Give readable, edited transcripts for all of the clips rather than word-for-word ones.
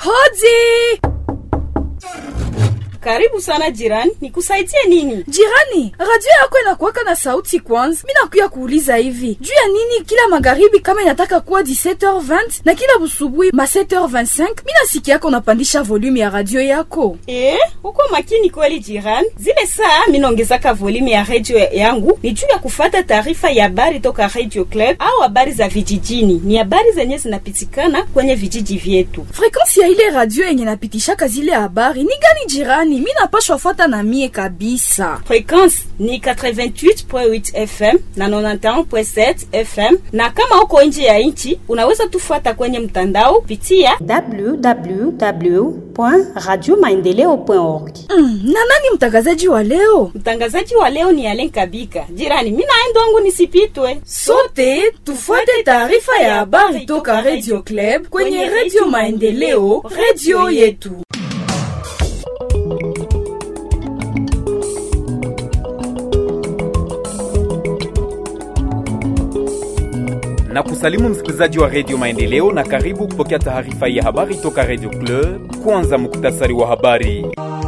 Hodi! Karibu sana jirani, nikusaidie nini? Jirani, radio yako inakuwaka na sauti kwanza. Mimi nakuya kuuliza hivi. Juu ya nini kila magharibi kama inataka kuwa 17h20 na kila busubuhi ma 7h25, mimi nasikia yako unapandisha volume ya radio yako? Uko makini kweli jirani. Zile saa mimi naongezaka volume ya radio yangu ni juu ya kufuata taarifa ya habari toka Radio Club au habari za vijijini. Ni habari zenye zinapitikana kwenye vijiji vyetu. Frequency ya ile radio yenye napitishaka zile habari ni gani jirani? Mimi napashwa fuata na mie kabisa. Frequency ni 88.8 FM na 91.7 FM, na kama uko nje ya nchi unaweza tufuata kwenye mtandao pitia www.radiomaendeleo.org. Na nani mtangazaji wa leo? Mtangazaji wa leo ni Alen Kabika. Jirani, mimi naenda wangu nisipitwe. Sote tufuate taarifa ya habari toka Radio Club kwenye Radio Maendeleo, radio yetu. Na kusalimu msikilizaji wa Radio Maendeleo na karibu kupokea taarifa ya habari toka Radio Club. Kwanza muktasari wa habari.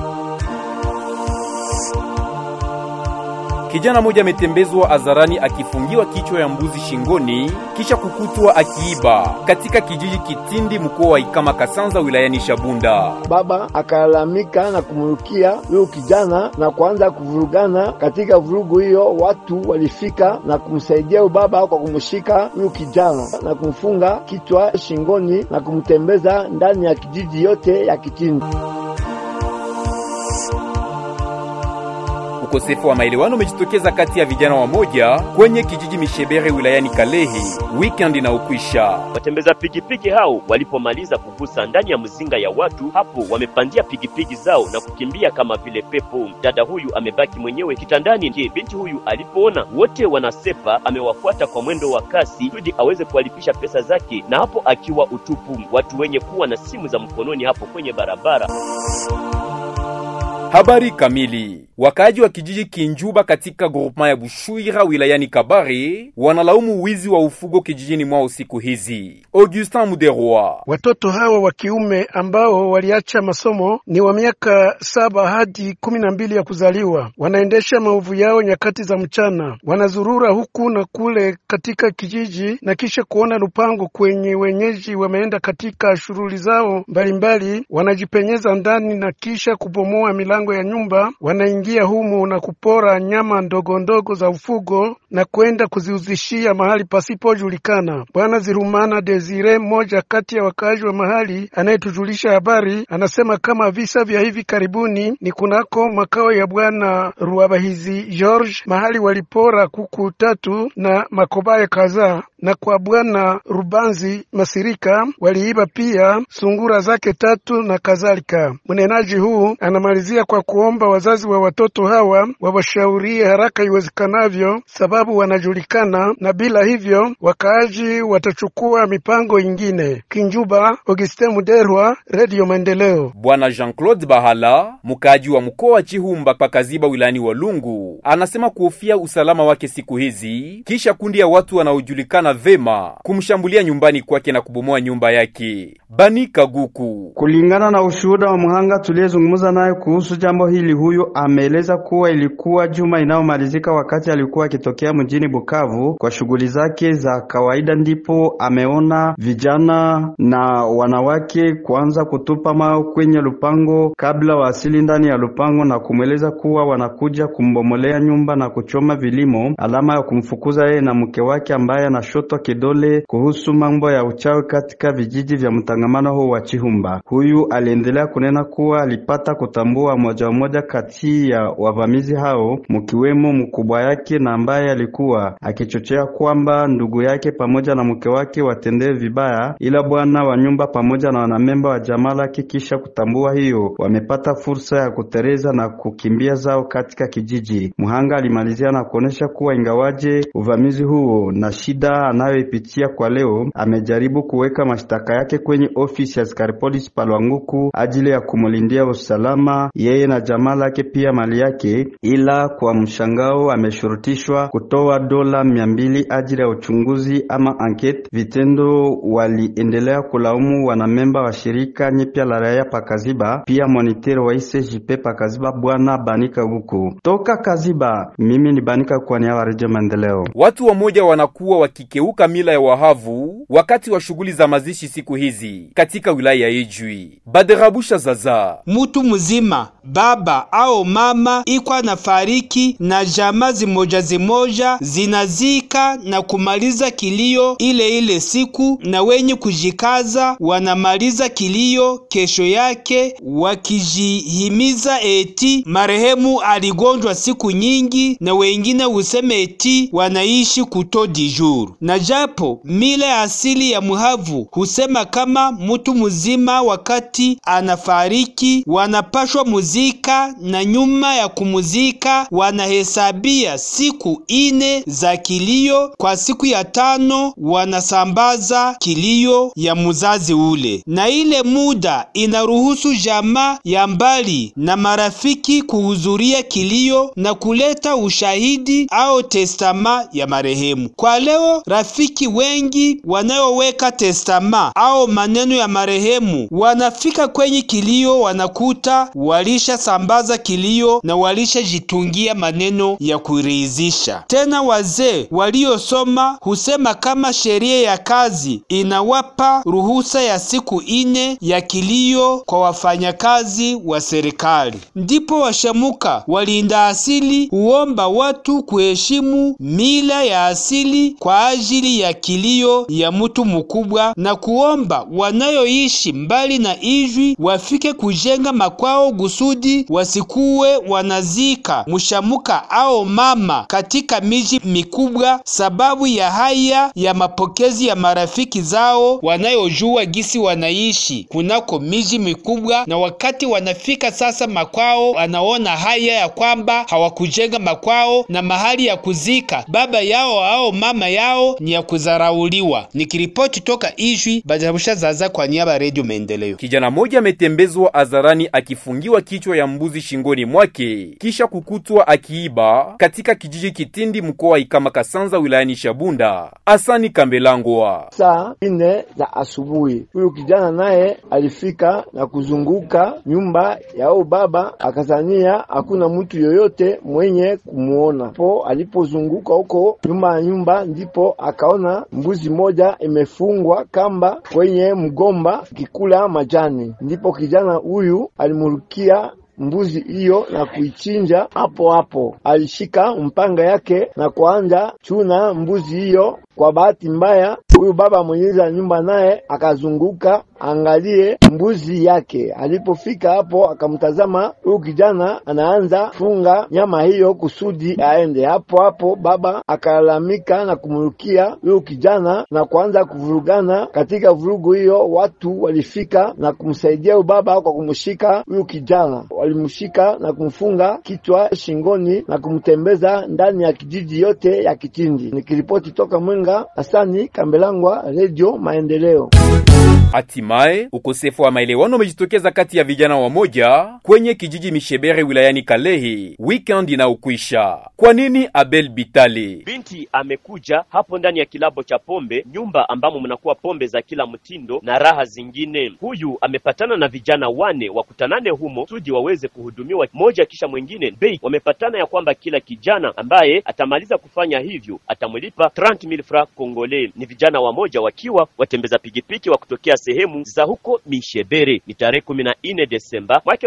Kijana mmoja ametembezwa hadharani akifungiwa kichwa ya mbuzi shingoni kisha kukutwa akiiba katika kijiji Kitindi mkoa wa Ikama Kasanza wilayani Shabunda. Baba akalamika na kumrukia huyo kijana na kuanza kuvurugana. Katika vurugu hiyo watu walifika na kumsaidia baba kwa kumshika huyo kijana na kumfunga kichwa shingoni na kumtembeza ndani ya kijiji yote ya Kitindi. Ukosefu wa maelewano umejitokeza kati ya vijana wamoja kwenye kijiji Mishebere wilayani Kalehe weekend na ukwisha. Watembeza pikipiki hao walipomaliza kugusa ndani ya mzinga ya watu, hapo wamepandia pikipiki zao na kukimbia kama vile pepo. Dada huyu amebaki mwenyewe kitandani. Ndiye binti huyu alipoona wote wanasepa, amewafuata kwa mwendo wa kasi ili aweze kuwalipisha pesa zake, na hapo akiwa utupu. Watu wenye kuwa na simu za mkononi hapo kwenye barabara. Habari kamili. Wakaaji wa kijiji Kinjuba katika groupement ya Bushuira wilayani Kabare wanalaumu wizi wa ufugo kijijini mwao siku hizi. Augustin Muderwa. Watoto hawa wa kiume ambao waliacha masomo ni wa miaka 7 hadi 12 ya kuzaliwa. Wanaendesha maovu yao nyakati za mchana. Wanazurura huku na kule katika kijiji na kisha kuona lupango kwenye wenyeji wameenda katika shughuli zao mbalimbali, wanajipenyeza ndani na kisha kubomoa milango ya nyumba. Wanaingia humu na kupora nyama ndogo ndogo za ufugo na kwenda kuziuzishia mahali pasipojulikana. Bwana Zirumana Desire, mmoja kati ya wakazi wa mahali anayetujulisha habari, anasema kama visa vya hivi karibuni ni kunako makao ya Bwana Ruabahizi George, mahali walipora kuku 3 na makobaye kadhaa, na kwa Bwana Rubanzi Masirika waliiba pia sungura zake 3 na kadhalika. Mnenaji huu anamalizia kwa kuomba wazazi wa watoto hawa wawashaurie haraka iwezekanavyo, sababu wanajulikana, na bila hivyo wakaaji watachukua mipango ingine. Kinjuba, Augustin Muderwa, Radio Maendeleo. Bwana Jean-Claude Bahala, mkaaji wa mkoa wa Chihumba pakaziba wilayani Walungu, anasema kuhofia usalama wake siku hizi kisha kundi ya watu wanaojulikana vema kumshambulia nyumbani kwake na kubomoa nyumba yake. Bani Kaguku. Kulingana na ushuhuda wa mhanga tuliyezungumza naye kuhusu jambo hili, huyo ameeleza kuwa ilikuwa juma inayomalizika wakati alikuwa akitokea mjini Bukavu kwa shughuli zake za kawaida, ndipo ameona vijana na wanawake kuanza kutupa mawe kwenye lupango kabla waasili ndani ya lupango, na kumweleza kuwa wanakuja kumbomolea nyumba na kuchoma vilimo, alama ya kumfukuza yeye na mke wake ambaye anashotwa kidole kuhusu mambo ya uchawi katika vijiji vya mtangamano huu wa Chihumba. Huyu aliendelea kunena kuwa alipata kutambua moja kati ya wavamizi hao, mkiwemo mkubwa yake na ambaye alikuwa akichochea kwamba ndugu yake pamoja na mke wake watendee vibaya, ila bwana wa nyumba pamoja na wanamemba wa jamaa lake kisha kutambua hiyo wamepata fursa ya kutereza na kukimbia zao katika kijiji. Muhanga alimalizia na kuonesha kuwa ingawaje uvamizi huo na shida anayoipitia kwa leo, amejaribu kuweka mashtaka yake kwenye ofisi ya askari polisi Palwanguku ajili ya kumulindia usalama yeye na jamaa lake pia mali yake, ila kwa mshangao ameshurutishwa kutoa dola 200 ajili ya uchunguzi ama enquete. Vitendo waliendelea kulaumu wanamemba wa shirika nyipya la raia pa Kaziba, pia moniteur wa ICJP pa Kaziba bwana Banika huku. Toka Kaziba, mimi ni Banika kwa niaba ya Radio Maendeleo. Watu wamoja wanakuwa wakikeuka mila ya wahavu wakati wa shughuli za mazishi siku hizi katika wilaya ya Ijwi. Baderabusha Zaza, mutu mzima baba au mama ikwa na fariki na jamaa zimoja zinazika na kumaliza kilio ile siku, na wenye kujikaza wanamaliza kilio kesho yake wakijihimiza eti marehemu aligonjwa siku nyingi, na wengine useme eti wanaishi kutodi juru. Na japo mila ya asili ya muhavu husema kama mutu mzima wakati anafariki wanapashwa muzika, na nyuma ya kumuzika wanahesabia siku 4 za kilio. Kwa siku ya 5 wanasambaza kilio ya muzazi ule, na ile muda inaruhusu jamaa ya mbali na marafiki kuhudhuria kilio na kuleta ushahidi au testama ya marehemu. Kwa leo rafiki wengi wanayoweka testama au maneno ya marehemu wanafika kwenye kilio, wanakuta walisha sambaza kilio na walisha jitungia maneno ya kuridhisha. Tena wazee waliosoma husema kama sheria ya kazi inawapa ruhusa ya siku 4 ya kilio kwa wafanyakazi wa serikali. Ndipo washamuka walinda asili huomba watu kuheshimu mila ya asili kwa ajili ya kilio ya mtu mkubwa, na kuomba wanayoishi mbali na Ijwi wafike kujenga makwao gusudi wasikuwe wanazika mshamuka au mama katika miji mikubwa, sababu ya haya ya mapokezi ya marafiki zao wanayojua gisi wanaishi kunako miji mikubwa. Na wakati wanafika sasa makwao, wanaona haya ya kwamba hawakujenga makwao na mahali ya kuzika baba yao au mama yao ni ya kuzarauliwa. Nikiripoti toka Ijwi, Badarabusha Zaza kwa niaba ya Radio Maendeleo. Kijana moja ametembezwa hadharani akifungiwa kichwa ya mbuzi shingoni mwake kisha kukutwa akiiba katika kijiji Kitindi mkoa Ikama Kasanza wilayani Shabunda. Asani Kambelangwa. Saa 4 za asubuhi huyu kijana naye alifika na kuzunguka nyumba ya baba, akazania hakuna mtu yoyote mwenye kumuona. Po alipozunguka huko nyumba ndipo akaona mbuzi moja imefungwa kamba kwenye mgomba kikula majani. Ndipo kijana huyu alimurukia mbuzi hiyo na kuichinja hapo. Alishika mpanga yake na kuanza chuna mbuzi hiyo. Kwa bahati mbaya huyu baba mwenyeza nyumba naye akazunguka angalie mbuzi yake. Alipofika hapo akamtazama huyu kijana anaanza funga nyama hiyo kusudi aende. Hapo baba akalalamika na kumrukia huyu kijana na kuanza kuvurugana. Katika vurugu hiyo watu walifika na kumsaidia huyu baba kwa kumshika huyu kijana. Walimshika na kumfunga kichwa shingoni na kumtembeza ndani ya kijiji yote ya Kitindi. Nikiripoti toka Mwenga, Asani Kambelangwa, Radio Maendeleo. Hatimaye ukosefu wa maelewano umejitokeza kati ya vijana wamoja kwenye kijiji Mishebere wilayani Kalehe weekend inaokwisha. Kwa nini? Abel Bitale, binti amekuja hapo ndani ya kilabo cha pombe, nyumba ambamo mnakuwa pombe za kila mtindo na raha zingine. Huyu amepatana na vijana 4 wakutanane humo tudi waweze kuhudumiwa moja kisha mwingine. Bei wamepatana ya kwamba kila kijana ambaye atamaliza kufanya hivyo atamlipa 30,000 francs Congolais. Ni vijana wamoja wakiwa watembeza pigipiki wa kutokea sehemu za huko Mishebere. Ni tarehe 14 Desemba mwaka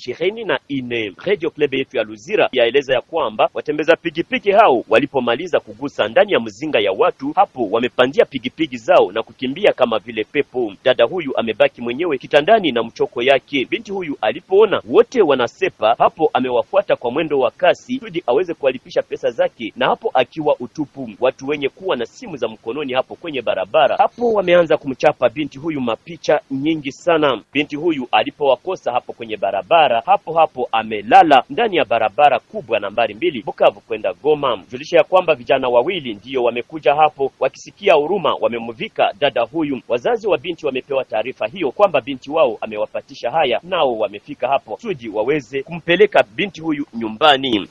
2024. Radio Club yetu ya Luzira yaeleza ya kwamba watembeza pigipiki hao walipomaliza kugusa ndani ya mzinga ya watu hapo wamepandia pigipiki zao na kukimbia kama vile pepo. Dada huyu amebaki mwenyewe kitandani na mchoko yake. Binti huyu alipoona wote wanasepa hapo amewafuata kwa mwendo wa kasi ili aweze kuwalipisha pesa zake, na hapo akiwa utupu. Watu wenye kuwa na simu za mkononi hapo kwenye barabara hapo wameanza kumchapa binti binti huyu mapicha nyingi sana. Binti huyu alipowakosa hapo kwenye barabara, hapo amelala ndani ya barabara kubwa nambari 2 Bukavu kwenda Goma. Julisha ya kwamba vijana wawili ndiyo wamekuja hapo wakisikia huruma, wamemvika dada huyu. Wazazi wa binti wamepewa taarifa hiyo kwamba binti wao amewapatisha haya, nao wamefika hapo sudi waweze kumpeleka binti huyu nyumbani.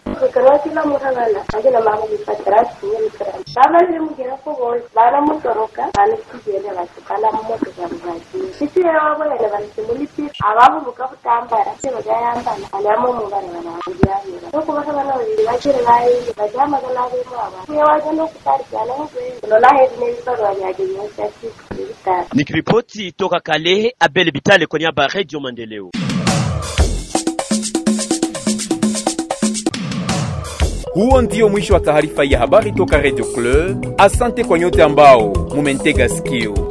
Nikiripoti toka Kalehe, Abel Bitale kwa niaba ya Radio Maendeleo. Huo ndio mwisho wa taarifa ya habari toka Radio Club. Asante kwa nyote ambao mumentega sikio.